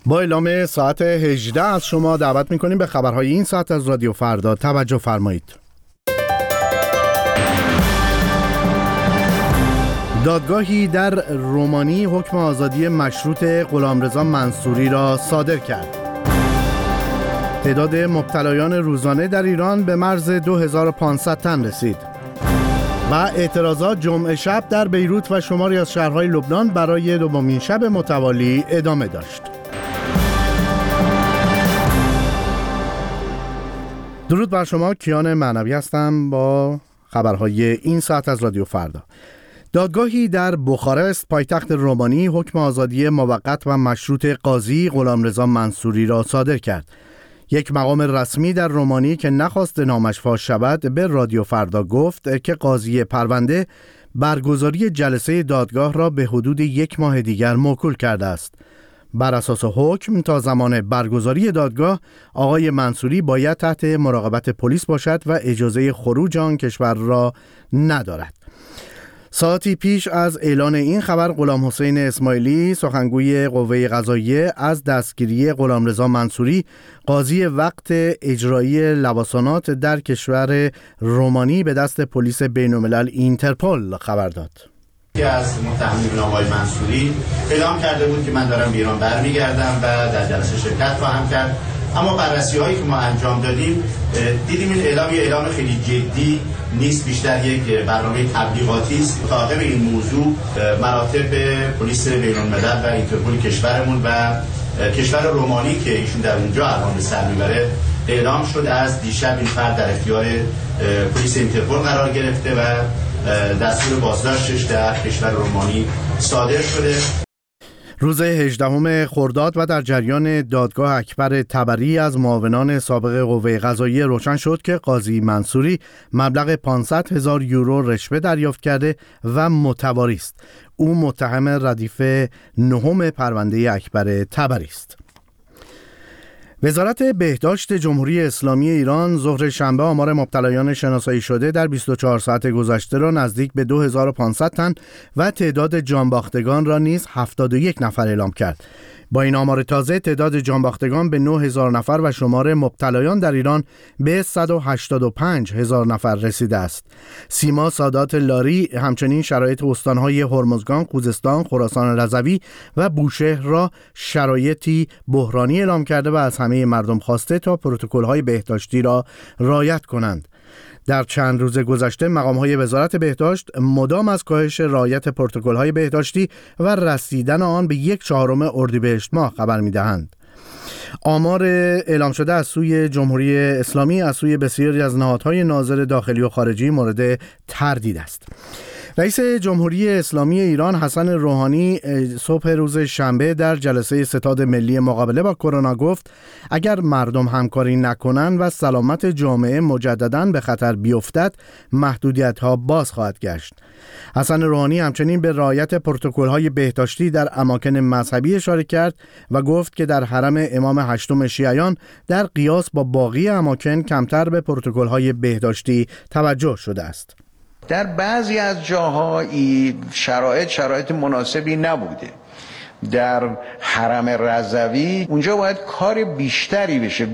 با اعلام ساعت 18 از شما دعوت می‌کنیم به خبرهای این ساعت از رادیو فردا توجه فرمایید. دادگاهی در رومانی حکم آزادی مشروط غلامرضا منصوری را صادر کرد. تعداد مبتلایان روزانه در ایران به مرز 2500 تن رسید. و اعتراضات جمعه شب در بیروت و شماری از شهرهای لبنان برای دومین شب متوالی ادامه داشت. درود بر شما، کیان معنوی هستم با خبرهای این ساعت از رادیو فردا. دادگاهی در بخارست پایتخت رومانی حکم آزادی موقت و مشروط قاضی غلامرضا منصوری را صادر کرد. یک مقام رسمی در رومانی که نخواست نامش فاش شود به رادیو فردا گفت که قاضی پرونده برگزاری جلسه دادگاه را به حدود 1 ماه دیگر موکول کرده است. بر اساس حکم تا زمان برگزاری دادگاه آقای منصوری باید تحت مراقبت پلیس باشد و اجازه خروج آن کشور را ندارد. ساعتی پیش از اعلان این خبر غلام حسین اسماعیلی سخنگوی قوه قضاییه از دستگیری غلامرضا منصوری قاضی وقت اجرایی لواسانات در کشور رومانی به دست پلیس بین‌الملل اینترپل خبر داد. از متهمین آقای منصوری اعلام کرده بود که من دارم به ایران برمیگردم و در جلسه شرکت خواهم کرد، اما بررسی هایی که ما انجام دادیم دیدیم این اعلام خیلی جدی نیست، بیشتر یک برنامه تبلیغاتی است. مطابق این موضوع مراتب پلیس بین‌الملل و اینترپل کشورمون و کشور رومانی که ایشون در اونجا الان به سر میبره اعلام شد از دیشب این فرد در اختیار پلیس اینترپل قرار گرفته و دستور بازداشتش در کشور رومانی صادر شده. روز 18 خرداد و در جریان دادگاه اکبر تبری از معاونان سابق قوه قضاییه روشن شد که قاضی منصوری مبلغ 500,000 یورو رشوه دریافت کرده و متواری است. او متهم ردیف 9 پرونده اکبر تبری است. وزارت بهداشت جمهوری اسلامی ایران ظهر شنبه آمار مبتلایان شناسایی شده در 24 ساعت گذشته را نزدیک به 2500 تن و تعداد جانباختگان را نیز 71 نفر اعلام کرد. با این آمار تازه تعداد جانباختگان به 9000 نفر و شمار مبتلایان در ایران به 185,000 نفر رسیده است. سیما سادات لاری همچنین شرایط استانهای هرمزگان، خوزستان، خراسان رضوی و بوشهر را شرایطی بحرانی اعلام کرده و از همه مردم خواسته تا پروتکل‌های بهداشتی را رعایت کنند. در چند روز گذشته مقام‌های وزارت بهداشت مدام از کاهش رعایت پروتکل‌های بهداشتی و رسیدن آن به 1/4 اردیبهشت ماه خبر می‌دهند. آمار اعلام شده از سوی جمهوری اسلامی از سوی بسیاری از نهادهای ناظر داخلی و خارجی مورد تردید است. رئیس جمهوری اسلامی ایران حسن روحانی صبح روز شنبه در جلسه ستاد ملی مقابله با کرونا گفت اگر مردم همکاری نکنند و سلامت جامعه مجدداً به خطر بیفتد محدودیت‌ها باز خواهد گشت. حسن روحانی همچنین به رعایت پروتکل‌های بهداشتی در اماکن مذهبی اشاره کرد و گفت که در حرم امام هشتم شیعیان در قیاس با باقی اماکن کمتر به پروتکل‌های بهداشتی توجه شده است. در بعضی از جاها شرایط مناسبی نبوده. در حرم رضوی اونجا باید کار بیشتری بشه.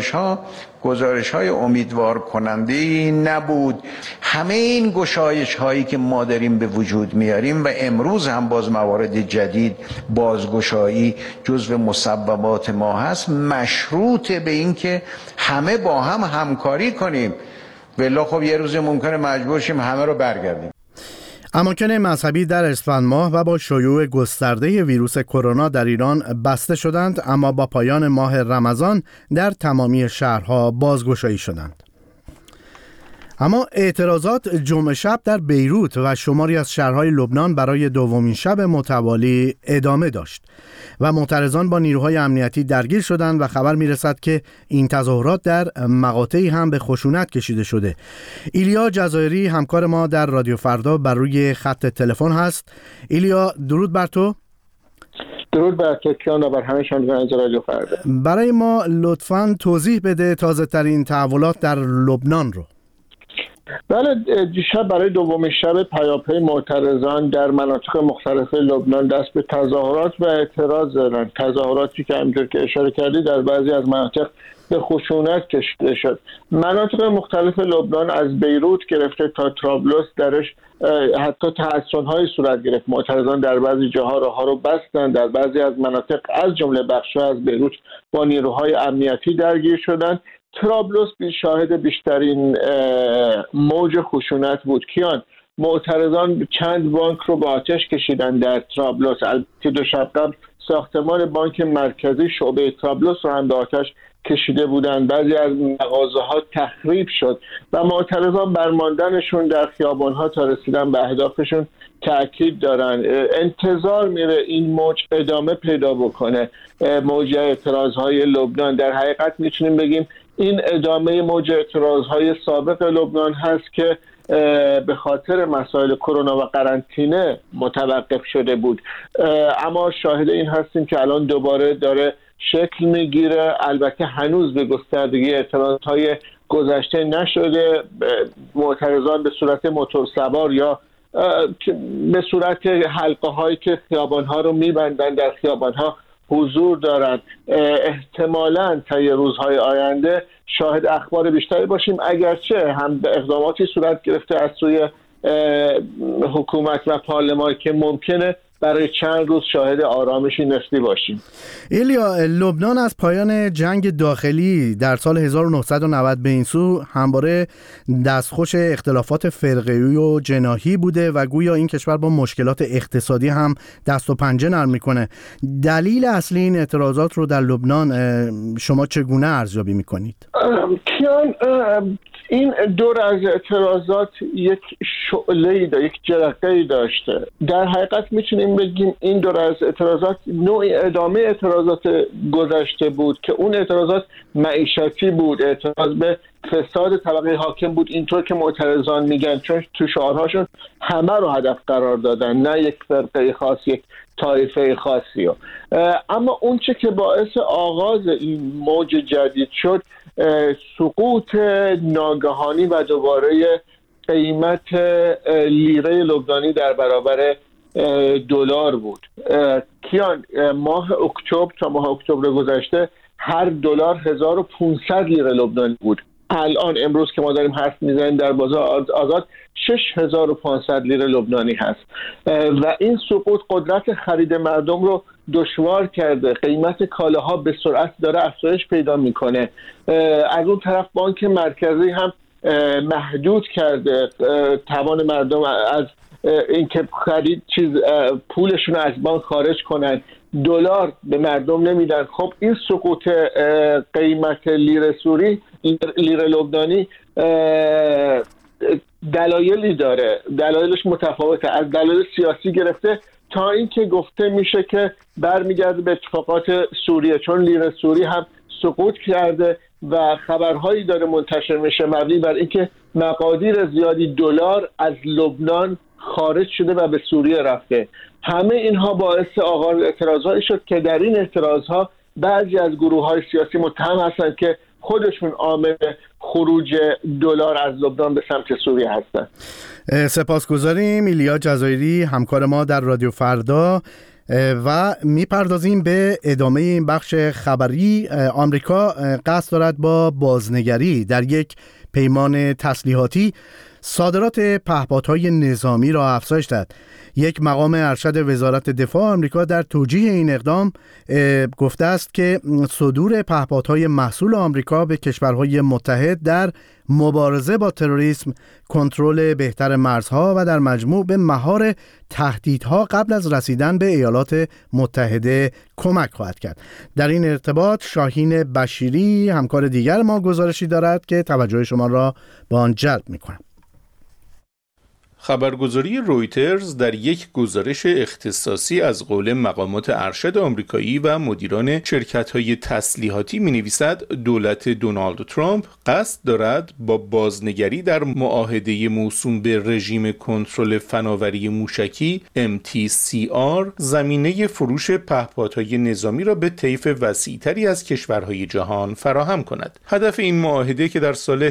گزارش های امیدوار کننده نبود. همه این گشایش هایی که ما داریم به وجود میاریم و امروز هم باز موارد جدید بازگشایی جزو مسببات ما هست، مشروط به این که همه با هم همکاری کنیم. والله خب یه روز ممکنه مجبور شیم همه رو برگردیم. اماکن مذهبی در اسفند ماه و با شیوع گسترده ویروس کرونا در ایران بسته شدند، اما با پایان ماه رمضان در تمامی شهرها بازگشایی شدند. اما اعتراضات جمعه شب در بیروت و شماری از شهرهای لبنان برای دومین شب متوالی ادامه داشت و معترضان با نیروهای امنیتی درگیر شدند و خبر میرسد که این تظاهرات در مقاطعی هم به خشونت کشیده شده. ایلیا جزایری همکار ما در رادیو فردا بر روی خط تلفن هست. ایلیا، درود بر تو. درود بر تو کیان و بر همه شنوندگان رادیو فردا. برای ما لطفاً توضیح بده تازه ترین تحولات در لبنان رو. بله، دیشب برای دومین شب پیاپی معترضان در مناطق مختلف لبنان دست به تظاهرات و اعتراض زدند. تظاهراتی که همونطور که اشاره کردی در بعضی از مناطق به خشونت کشیده شد. مناطق مختلف لبنان از بیروت گرفته تا طرابلس درش حتی تحصن‌های صورت گرفت. معترضان در بعضی جاها راه‌ها رو بستند، در بعضی از مناطق از جمله بخش‌ها از بیروت با نیروهای امنیتی درگیر شدند. طرابلس شاهد بیشترین موج خشونت بود. کیان معترضان چند بانک رو به آتش کشیدن در طرابلس. البته 2 شب قبل ساختمان بانک مرکزی شعبه طرابلس رو هم به آتش کشیده بودند. بعضی از مغازه‌ها تخریب شد و معترضان بر ماندنشون در خیابان‌ها تا رسیدن به اهدافشون تأکید دارن. انتظار میره این موج ادامه پیدا بکنه، موج اعتراض‌های لبنان. در حقیقت میتونیم بگیم این ادامه موج اعتراض‌های سابق لبنان هست که به خاطر مسائل کرونا و قرنطینه متوقف شده بود، اما شاهد این هستیم که الان دوباره داره شکل میگیره. البته هنوز به گستردگی اعتراض‌های گذشته نشده. معترضان به صورت موتور سوار یا به صورت حلقه هایی که خیابان ها رو میبندن در خیابان ها حضور دارند. احتمالاً طی روزهای آینده شاهد اخبار بیشتری باشیم، اگرچه هم اقداماتی صورت گرفته از سوی حکومت و پارلمان که ممکنه برای چند روز شاهد آرامشی نسبی باشیم. ایلیا، لبنان از پایان جنگ داخلی در سال 1990 به این سو همواره دستخوش اختلافات فرقه‌ای و جناحی بوده و گویا این کشور با مشکلات اقتصادی هم دست و پنجه نرم میکنه. دلیل اصلی این اعتراضات رو در لبنان شما چگونه ارزیابی میکنید؟ کیان، این دور از اعتراضات یک شعله‌ای داشته، یک جرقه‌ای داشته. در حقیقت میتونیم بگیم این دور از اعتراضات نوعی ادامه اعتراضات گذشته بود که اون اعتراضات معیشتی بود، اعتراض به فساد طبقه حاکم بود، اینطور که معترضان میگن، چون تو شعارهاشون همه رو هدف قرار دادن، نه یک فرقه خاص، یک طایفه خاصی. اما اون چه که باعث آغاز این موج جدید شد سقوط ناگهانی و دوباره قیمت لیره لبنانی در برابر دلار بود. کیان، ماه اکتبر تا ماه اکتبر گذشته هر دلار 1500 لیره لبنانی بود. الان امروز که ما داریم حرف میزنیم در بازار آزاد 6500 لیره لبنانی هست و این سقوط قدرت خرید مردم رو دشوار کرده. قیمت کالاها به سرعت داره افزایش پیدا میکنه. از اون طرف بانک مرکزی هم محدود کرده توان مردم از اینکه خرید پولشون از بانک خارج کنن. دلار به مردم نمیدن. خب این سقوط قیمت لیره لبنانی دلایلی داره، دلایلش متفاوته، از دلایل سیاسی گرفته تا اینکه گفته میشه که برمیگرده به اتفاقات سوریه، چون لیره سوری هم سقوط کرده و خبرهایی داره منتشر میشه مبنی بر اینکه مقادیر زیادی دلار از لبنان خارج شده و به سوریه رفته. همه اینها باعث آغاز اعتراضهایی شد که در این اعتراضها بعضی از گروه‌های سیاسی متهم هستند که خودشون عامل خروج دلار از لبنان به سمت سوریه هستند. سپاسگزاریم ایلیا جزایری، همکار ما در رادیو فردا، و میپردازیم به ادامه این بخش خبری. آمریکا قصد دارد با بازنگری در یک پیمان تسلیحاتی صادرات پهپادهای نظامی را افزایش داد. یک مقام ارشد وزارت دفاع آمریکا در توجیه این اقدام گفته است که صدور پهپادهای محصول آمریکا به کشورهای متحد در مبارزه با تروریسم، کنترل بهتر مرزها و در مجموع به مهار تهدیدها قبل از رسیدن به ایالات متحده کمک خواهد کرد. در این ارتباط شاهین بشیری، همکار دیگر ما، گزارشی دارد که توجه شما را به آن جلب می‌کنم. خبرگزاری رویترز در یک گزارش اختصاصی از قول مقامات ارشد آمریکایی و مدیران شرکت‌های تسلیحاتی می‌نویسد دولت دونالد ترامپ قصد دارد با بازنگری در معاهده موسوم به رژیم کنترل فناوری موشکی MTCR زمینه فروش پهپادهای نظامی را به طیف وسیع‌تری از کشورهای جهان فراهم کند. هدف این معاهده که در سال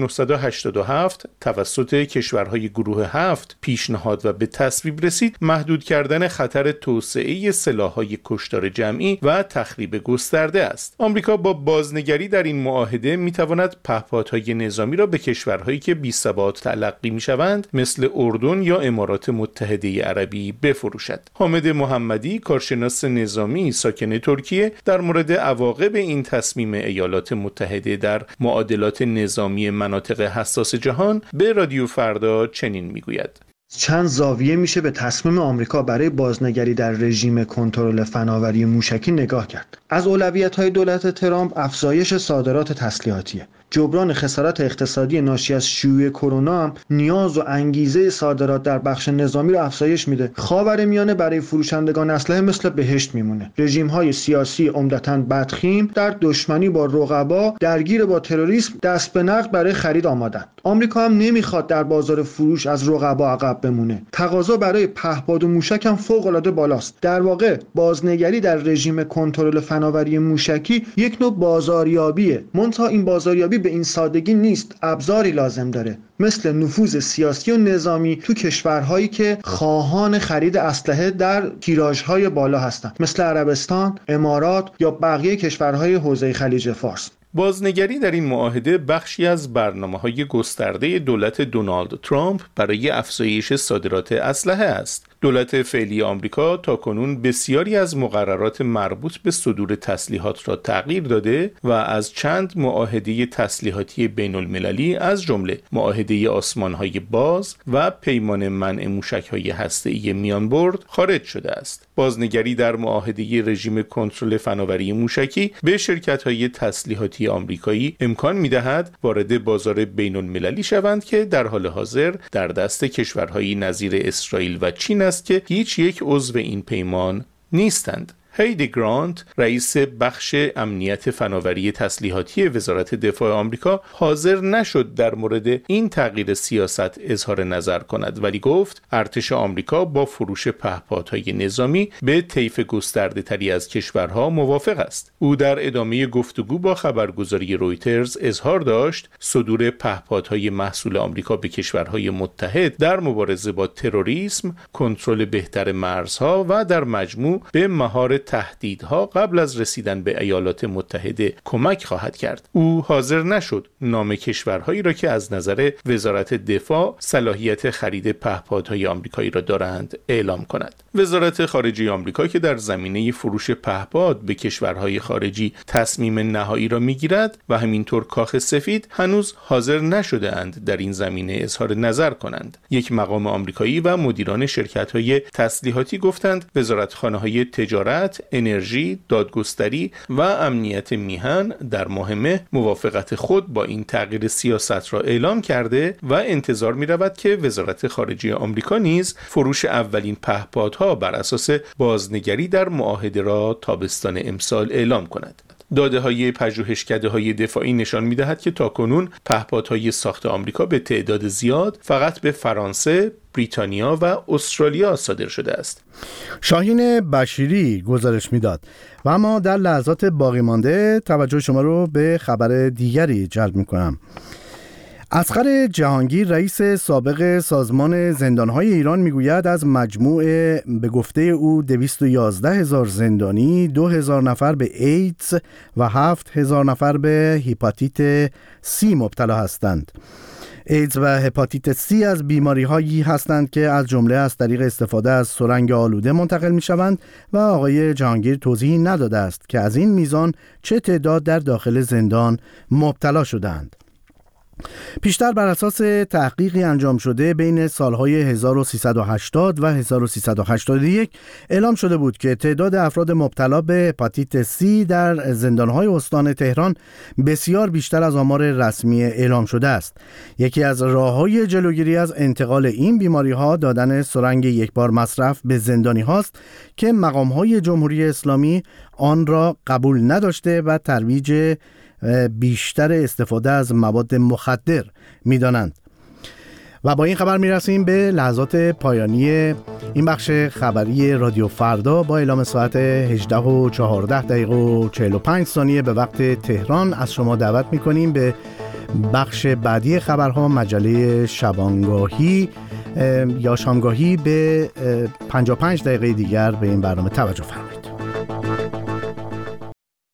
1987 توسط کشورهای گروه 7 پیشنهاد و به تصویب رسید، محدود کردن خطر توسعه سلاح‌های کشتار جمعی و تخریب گسترده است. آمریکا با بازنگری در این معاهده می‌تواند پهپادهای نظامی را به کشورهایی که بی‌ثبات تلقی می‌شوند مثل اردن یا امارات متحده عربی بفروشد. حامد محمدی، کارشناس نظامی ساکن ترکیه، در مورد عواقب این تصمیم ایالات متحده در معادلات نظامی مناطق حساس جهان به رادیو فردا چنین میگوید: چند زاویه میشه به تصمیم آمریکا برای بازنگری در رژیم کنترل فناوری موشکی نگاه کرد. از اولویت‌های دولت ترامپ افزایش صادرات تسلیحاتیه. جبران خسارات اقتصادی ناشی از شیوع کرونا هم نیاز و انگیزه صادرات در بخش نظامی رو افزایش میده. خاورمیانه برای فروشندگان اسلحه مثل بهشت میمونه. رژیم‌های سیاسی عمدتاً بدخیم در دشمنی با رقبا درگیر با تروریسم دست به نقد برای خرید آمادن. آمریکا هم نمیخواد در بازار فروش از رقبا عقب بمونه. تقاضا برای پهپاد و موشک هم فوق‌العاده بالاست. در واقع بازنگری در رژیم کنترل فناوری موشکی یک نوع بازاریابیه. منتها این بازاریابی به این سادگی نیست، ابزاری لازم داره، مثل نفوذ سیاسی و نظامی تو کشورهایی که خواهان خرید اسلحه در تیراژهای بالا هستند، مثل عربستان، امارات یا بقیه کشورهای حوزه خلیج فارس. بازنگری در این معاهده بخشی از برنامه‌های گسترده دولت دونالد ترامپ برای افزایش صادرات اسلحه است. دولت فعلی آمریکا تاکنون بسیاری از مقررات مربوط به صدور تسلیحات را تغییر داده و از چند معاهده تسلیحاتی بین المللی از جمله معاهده آسمان‌های باز و پیمان منع موشک‌های هسته‌ای میانبرد خارج شده است. بازنگری در معاهده رژیم کنترل فناوری موشکی به شرکت‌های تسلیحاتی آمریکایی امکان می‌دهد وارد بازار بین المللی شوند که در حال حاضر در دست کشورهایی نظیر اسرائیل و چین است که هیچ یک عضو این پیمان نیستند. هیدی گرانت، رئیس بخش امنیت فناوری تسلیحاتی وزارت دفاع آمریکا، حاضر نشد در مورد این تغییر سیاست اظهار نظر کند، ولی گفت ارتش آمریکا با فروش پهپادهای نظامی به طیف گسترده تری از کشورها موافق است. او در ادامه گفتگو با خبرگزاری رویترز اظهار داشت صدور پهپادهای محصول آمریکا به کشورهای متحد در مبارزه با تروریسم، کنترل بهتر مرزها و در مجموع به مهار تهدیدها قبل از رسیدن به ایالات متحده کمک خواهد کرد. او حاضر نشد نام کشورهایی را که از نظر وزارت دفاع صلاحیت خرید پهپادهای آمریکایی را دارند اعلام کند. وزارت خارجه آمریکا که در زمینه فروش پهپاد به کشورهای خارجی تصمیم نهایی را میگیرد و همینطور کاخ سفید هنوز حاضر نشده‌اند در این زمینه اظهار نظر کنند. یک مقام آمریکایی و مدیران شرکت‌های تسلیحاتی گفتند وزارتخانه‌های تجارت، انرژی، دادگستری و امنیت میهن در ماه مه موافقت خود با این تغییر سیاست را اعلام کرده و انتظار می رود که وزارت خارجه آمریکا نیز فروش اولین پهپادها بر اساس بازنگری در معاهده را تابستان امسال اعلام کند. داده‌های پژوهشکده‌های دفاعی نشان می‌دهد که تاکنون پهپادهای ساخت آمریکا به تعداد زیاد فقط به فرانسه، بریتانیا و استرالیا صادر شده است. شاهین بشیری گزارش میداد و اما در لحظات باقی مانده توجه شما رو به خبر دیگری جلب می‌کنم. اصغر جهانگیر رئیس سابق سازمان زندانهای ایران میگوید از مجموع به گفته او 211,000 زندانی 2,000 نفر به ایدز و 7,000 نفر به هپاتیت سی مبتلا هستند. ایدز و هپاتیت سی از بیماری هایی هستند که از جمله از طریق استفاده از سرنگ آلوده منتقل می شوند و آقای جهانگیر توضیحی نداده است که از این میزان چه تعداد در داخل زندان مبتلا شدند. پیشتر بر اساس تحقیقی انجام شده بین سالهای 1380 و 1381 اعلام شده بود که تعداد افراد مبتلا به هپاتیت C در زندانهای استان تهران بسیار بیشتر از آمار رسمی اعلام شده است. یکی از راه‌های جلوگیری از انتقال این بیماری‌ها دادن سرنگ یکبار مصرف به زندانی هاست که مقام‌های جمهوری اسلامی آن را قبول نداشته و ترویج بیشتر استفاده از مواد مخدر می‌دانند. و با این خبر میرسیم به لحظات پایانی این بخش خبری رادیو فردا با اعلام ساعت 18:14 به وقت تهران. از شما دعوت میکنیم به بخش بعدی خبرها، مجله شبانگاهی یا شامگاهی، به 55 دقیقه دیگر به این برنامه توجه فرمایید.